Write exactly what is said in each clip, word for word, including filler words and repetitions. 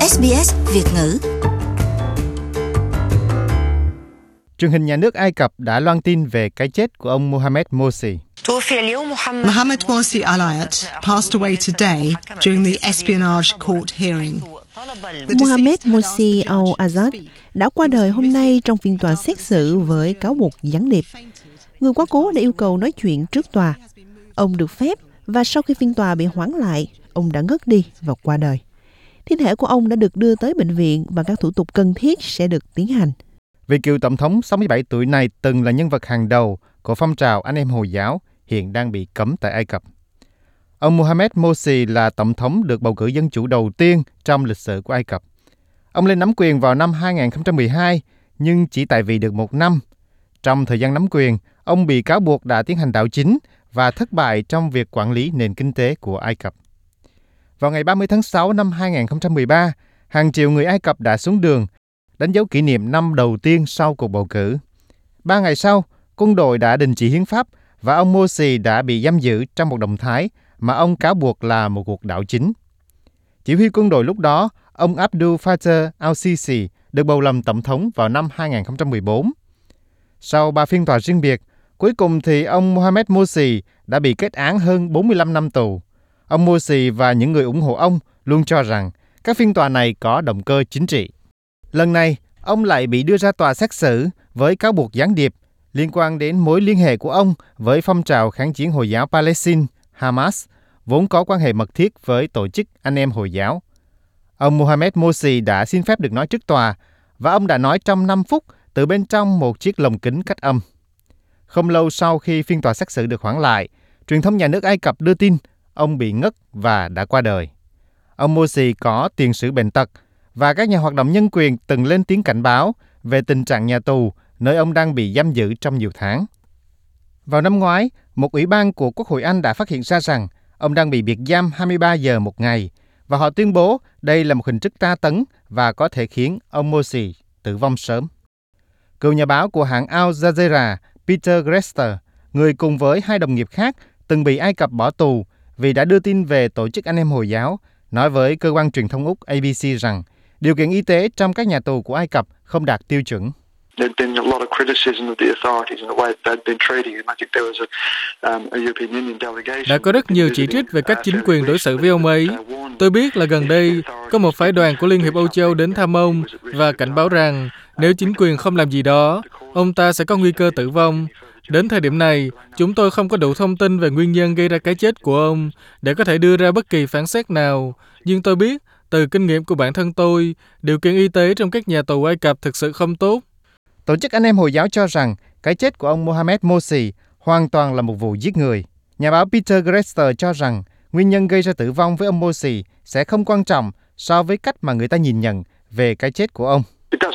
ét bê ét Việt ngữ. Truyền hình nhà nước Ai Cập đã loan tin về cái chết của ông Mohamed Morsi. Mohamed Morsi Alayat passed away today during the espionage court hearing. Mohamed Morsi Al-Azad đã qua đời hôm nay trong phiên tòa xét xử với cáo buộc gián điệp. Người quá cố đã yêu cầu nói chuyện trước tòa. Ông được phép và sau khi phiên tòa bị hoãn lại, ông đã ngất đi và qua đời. Thi thể của ông đã được đưa tới bệnh viện và các thủ tục cần thiết sẽ được tiến hành. Vị cựu tổng thống sáu mươi bảy tuổi này từng là nhân vật hàng đầu của phong trào anh em Hồi giáo, hiện đang bị cấm tại Ai Cập. Ông Mohamed Morsi là tổng thống được bầu cử dân chủ đầu tiên trong lịch sử của Ai Cập. Ông lên nắm quyền vào năm hai không một hai, nhưng chỉ tại vị được một năm. Trong thời gian nắm quyền, ông bị cáo buộc đã tiến hành đảo chính và thất bại trong việc quản lý nền kinh tế của Ai Cập. Vào ngày ba mươi tháng sáu năm hai không một ba, hàng triệu người Ai Cập đã xuống đường, đánh dấu kỷ niệm năm đầu tiên sau cuộc bầu cử. Ba ngày sau, quân đội đã đình chỉ hiến pháp và ông Morsi đã bị giam giữ trong một động thái mà ông cáo buộc là một cuộc đảo chính. Chỉ huy quân đội lúc đó, ông Abdul Fattah al-Sisi, được bầu làm tổng thống vào năm hai không một bốn. Sau ba phiên tòa riêng biệt, cuối cùng thì ông Mohamed Morsi đã bị kết án hơn bốn mươi lăm năm tù. Ông Morsi và những người ủng hộ ông luôn cho rằng các phiên tòa này có động cơ chính trị. Lần này, ông lại bị đưa ra tòa xét xử với cáo buộc gián điệp liên quan đến mối liên hệ của ông với phong trào kháng chiến Hồi giáo Palestine, Hamas, vốn có quan hệ mật thiết với tổ chức anh em Hồi giáo. Ông Mohamed Morsi đã xin phép được nói trước tòa và ông đã nói trong năm phút từ bên trong một chiếc lồng kính cách âm. Không lâu sau khi phiên tòa xét xử được hoãn lại, truyền thông nhà nước Ai Cập đưa tin ông bị ngất và đã qua đời. Ông Morsi có tiền sử bệnh tật và các nhà hoạt động nhân quyền từng lên tiếng cảnh báo về tình trạng nhà tù nơi ông đang bị giam giữ trong nhiều tháng. Vào năm ngoái, một ủy ban của Quốc hội Anh đã phát hiện ra rằng ông đang bị biệt giam hai mươi ba giờ một ngày và họ tuyên bố đây là một hình thức tra tấn và có thể khiến ông Morsi tử vong sớm. Cựu nhà báo của hãng Al Jazeera Peter Grester, người cùng với hai đồng nghiệp khác từng bị Ai Cập bỏ tù vì đã đưa tin về tổ chức anh em Hồi giáo, nói với cơ quan truyền thông Úc A B C rằng điều kiện y tế trong các nhà tù của Ai Cập không đạt tiêu chuẩn. Đã có rất nhiều chỉ trích về cách chính quyền đối xử với ông ấy. Tôi biết là gần đây có một phái đoàn của Liên hiệp Âu Châu đến thăm ông và cảnh báo rằng nếu chính quyền không làm gì đó, ông ta sẽ có nguy cơ tử vong. Đến thời điểm này, chúng tôi không có đủ thông tin về nguyên nhân gây ra cái chết của ông để có thể đưa ra bất kỳ phán xét nào. Nhưng tôi biết, từ kinh nghiệm của bản thân tôi, điều kiện y tế trong các nhà tù Ai Cập thực sự không tốt. Tổ chức anh em Hồi giáo cho rằng cái chết của ông Mohamed Morsi hoàn toàn là một vụ giết người. Nhà báo Peter Grester cho rằng nguyên nhân gây ra tử vong với ông Morsi sẽ không quan trọng so với cách mà người ta nhìn nhận về cái chết của ông.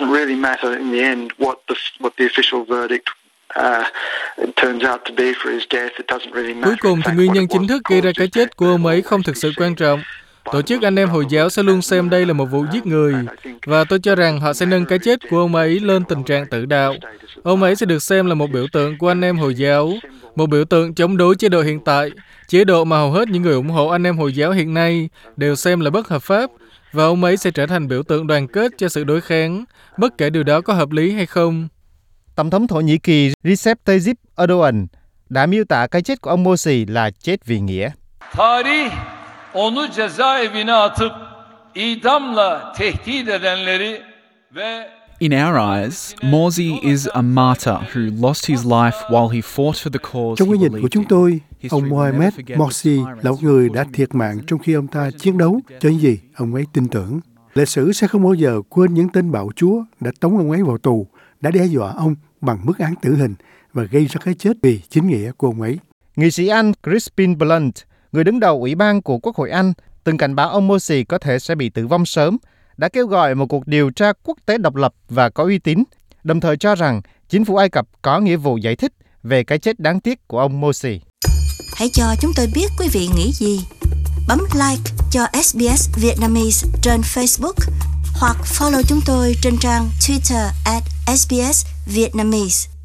Cuối cùng thì nguyên nhân chính thức gây ra cái chết của ông ấy không thực sự quan trọng. Tổ chức anh em Hồi giáo sẽ luôn xem đây là một vụ giết người, và tôi cho rằng họ sẽ nâng cái chết của ông ấy lên tình trạng tự đạo. Ông ấy sẽ được xem là một biểu tượng của anh em Hồi giáo, một biểu tượng chống đối chế độ hiện tại, chế độ mà hầu hết những người ủng hộ anh em Hồi giáo hiện nay đều xem là bất hợp pháp, và ông ấy sẽ trở thành biểu tượng đoàn kết cho sự đối kháng, bất kể điều đó có hợp lý hay không. Tổng thống Thổ Nhĩ Kỳ Recep Tayyip Erdogan đã miêu tả cái chết của ông Morsi là chết vì nghĩa. Tarih onu cezaevine atıp idamla tehdit edenleri ve In our eyes, Morsi is a martyr who lost his life while he fought for the cause Trong cái he nhìn của believed chúng in. tôi, ông Mohamed Morsi là một người đã thiệt mạng trong khi ông ta chiến đấu cho những gì ông ấy tin tưởng. Lịch sử sẽ không bao giờ quên những tên bạo chúa đã tống ông ấy vào tù, đã đe dọa ông bằng mức án tử hình và gây ra cái chết vì chính nghĩa của ông ấy. Nghị sĩ Anh Crispin Blunt, người đứng đầu Ủy ban của Quốc hội Anh, từng cảnh báo ông Morsi có thể sẽ bị tử vong sớm, đã kêu gọi một cuộc điều tra quốc tế độc lập và có uy tín, đồng thời cho rằng chính phủ Ai Cập có nghĩa vụ giải thích về cái chết đáng tiếc của ông Morsi. Hãy cho chúng tôi biết quý vị nghĩ gì. Bấm like cho ét bê ét Vietnamese trên Facebook hoặc follow chúng tôi trên trang Twitter at ét bê ét Vietnamese.